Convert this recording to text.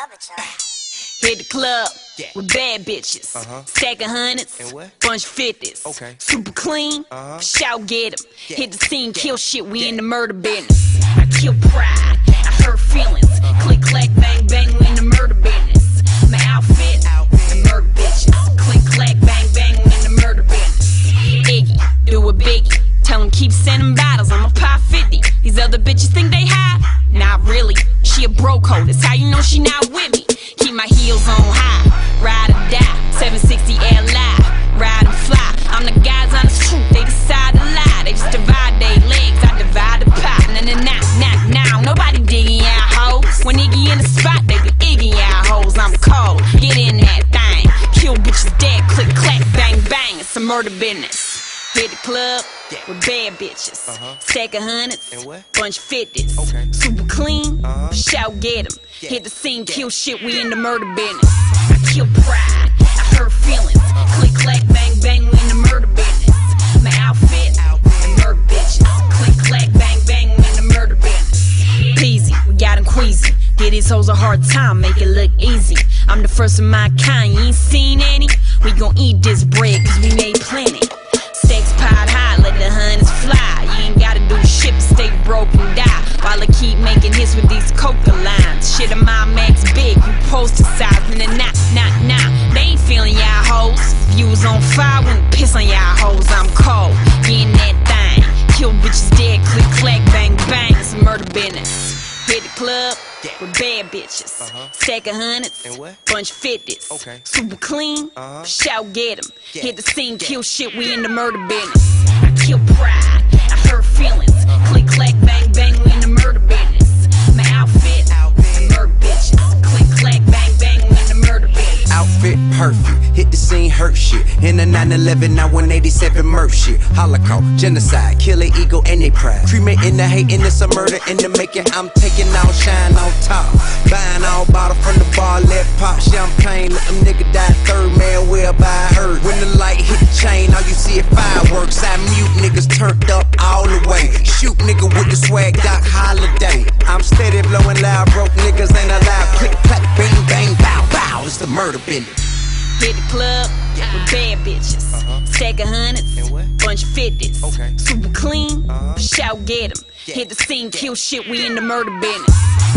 love it, y'all. Hit the club with bad bitches. Stack of hundreds, bunch of 50s. Super clean, shout get 'em. Hit the scene, kill shit, we in the murder business. I kill pride, I hurt feelings. Click, clack, bang, bang, we in the murder business. My outfit, the murder bitches. Click, clack, bang, bang, we in the murder business. Iggy, do a biggie. Tell 'em keep sending bottles, I'ma pop 50. These other bitches think they high? Not really. She a broke hoe, that's how you know she not with me. Keep my heels on high, ride or die. 760 air live, ride and fly. I'm the guys on the truth, they decide to lie. They just divide their legs, I divide the pie. Now, nobody digging out hoes. When Iggy in the spot, they be Iggy out hoes. I'm cold, get in that thing. Kill bitches dead, click, clack, bang, bang. It's a murder business. Hit the club with bad bitches. Stack of hundreds, bunch of 50s. Super clean, shout get 'em. Hit the scene, kill shit, we in the murder business. I kill pride, I hurt feelings. Click, clack, bang, bang, we in the murder business. My outfit, the murder bitches. Click, clack, bang, bang, we in the murder business. Peasy, we got 'em queasy. Give these hoes a hard time, make it look easy. I'm the first of my kind, you ain't seen any? We gon' eat this bread, cause we made plenty. Stacks piled high, let the hundreds fly. You ain't gotta do shit but stay broke and die. While I keep making hits with these coca lines. Shit, my max big, you poster size. And then nah, they ain't feeling y'all hoes. If you was on fire, wouldn't piss on y'all hoes. I'm cold, getting that thing. Kill bitches dead, click, clack, bang, bang. It's a murder business. Hit the club with bad bitches. Stack of hundreds, bunch of 50s. Super clean, shout get 'em. Hit the scene, kill shit, we in the murder business. I kill pride, I hurt feelings. Click, clack, bang, bang, we in the murder business. My outfit, the murder bitches. Click, clack, bang, bang, we in the murder business. Outfit perfect, hit the scene, hurt shit. In the 9/11, now 187 murder shit. Holocaust, genocide, kill their ego and they pride. Cremating the hate and it's a murder in the making. I'm taking out shine on top. Buying all bottle from the bar, let pop champagne. Let them nigga die third, man, well by her. When the light hit the chain, all you see is fireworks. I mute niggas turned up all the way. Shoot nigga with the swag, Doc Holiday. I'm steady blowing loud, broke niggas ain't allowed. Click, clack, bang, bang, bow, bow. It's the murder business. Hit the club with bad bitches. Stack of hundreds, bunch of 50s. Super clean, shout get 'em. Hit the scene, kill shit, we in the murder business.